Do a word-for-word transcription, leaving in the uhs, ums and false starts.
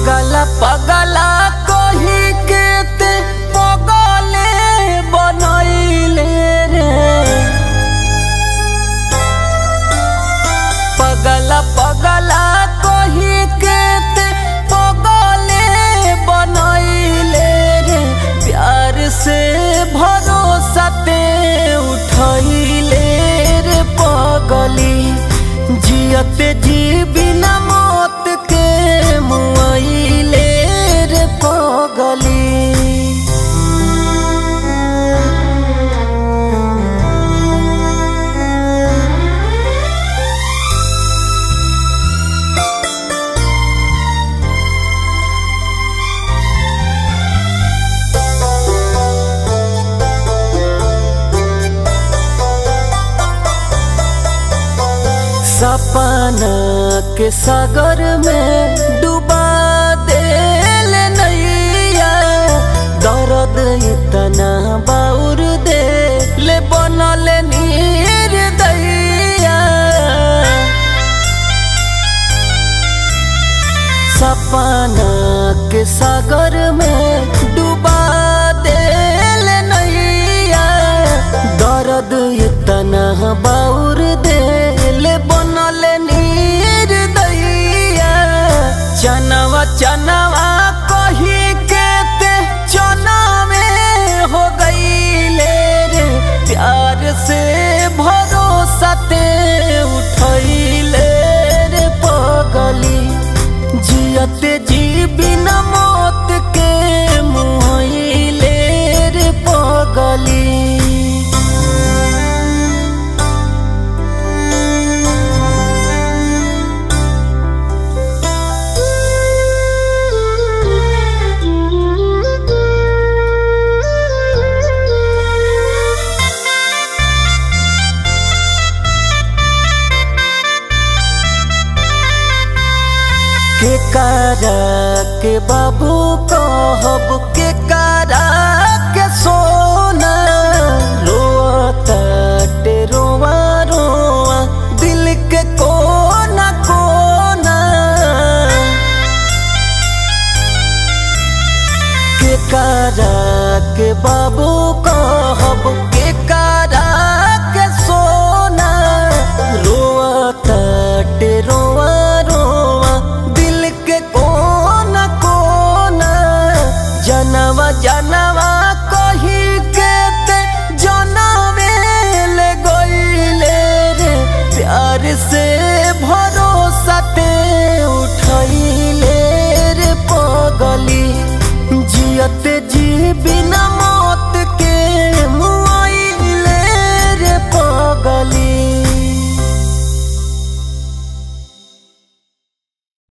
पगला पगला कही के ते पगले बनैले रे। पगला पगला कही के ते पगले बनैले रे। प्यार से भरोसा ते उठैले रे पगली। जियते जी बिना मौत के मुआइले रे पगली। सपना के सागर में डुबा देल नैया। दर्द इतना बाउर दे ले बनल नीर दैया। सपना के सागर में डुबा देल नैया। दर्द इतना बाउर दे ले बनल नीर दैया। चनवा चनवा कही के ते चना में हो गईले रे। प्यार से भरोसा ते उठैले रे पगली। जियते जी बिना मौत के मुआइले रे पगली। के करा के बाबू कहब के करा के सोना। रोता टे रोवा रोवा दिल के कोना कोना। के करा के बाबू कहब के करा के सोना। रोता टे रोवा रोवा दिल के कोना कोना। जनवा जना